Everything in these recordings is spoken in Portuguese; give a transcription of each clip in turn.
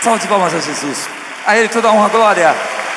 Salve de palmas a Jesus. A Ele toda a honra, glória.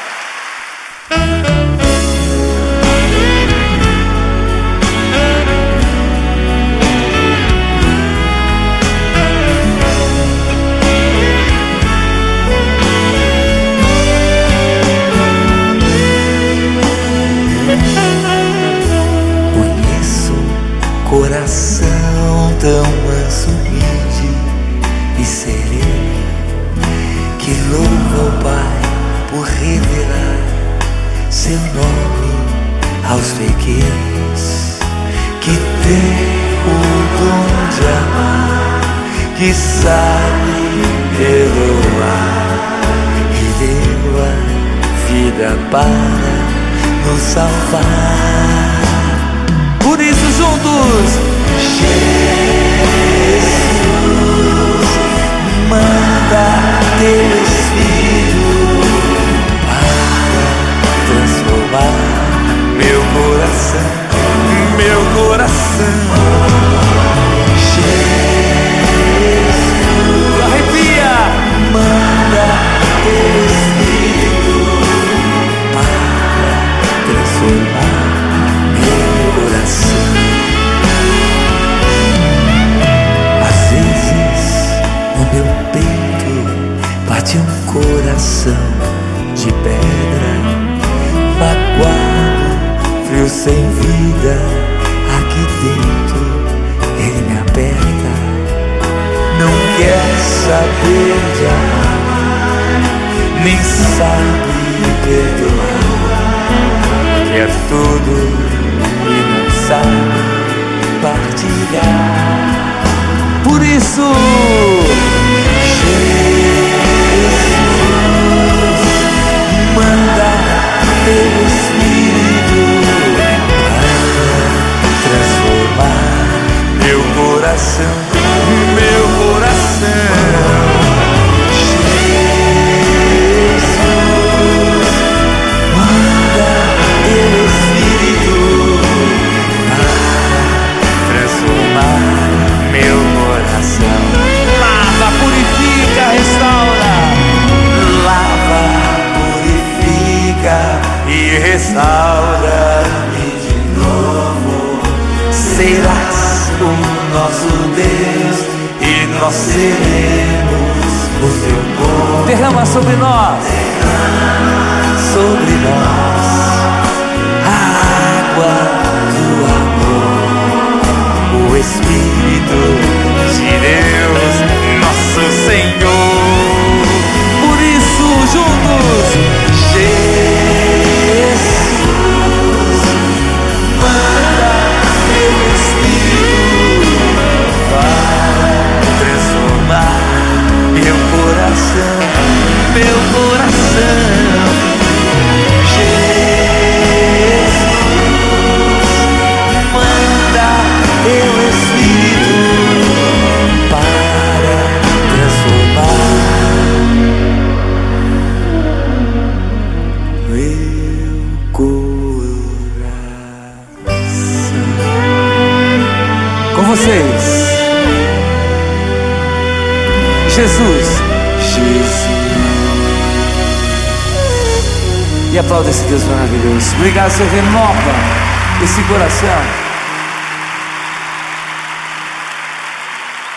Coração tão manso, humilde e sereno, que louva o Pai por revelar seu nome aos pequenos, que tem o dom de amar, que sabe perdoar e deu a vida para nos salvar. Por isso juntos, Jesus, manda teu Espírito para transformar meu coração, meu coração. Jesus, arrepia, manda teu Espírito para transformar meu coração. Às vezes no meu peito bate um coração de pedra, magoado, frio sem vida. Aqui dentro ele me aperta, não quer saber de amar, nem sabe perdoar, quer tudo e não sabe partilhar. por isso, Jesus, manda teu Espírito para transformar meu coração, meu coração. Jesus, manda teu Espírito transformar meu coração. lava, purifica, restaura. Lava, purifica e restaura-me de novo. Serás o nosso Deus e nós seremos o teu povo. Derrama sobre nós, Sobre nós a água do amor, o Espírito de Deus, nosso Senhor. por isso juntos, Jesus, manda teu Espírito para transformar meu coração, meu coração. Jesus, manda teu Espírito para transformar meu coração. com vocês, Jesus. E aplauda esse Deus maravilhoso. Obrigado, Senhor, renova esse coração.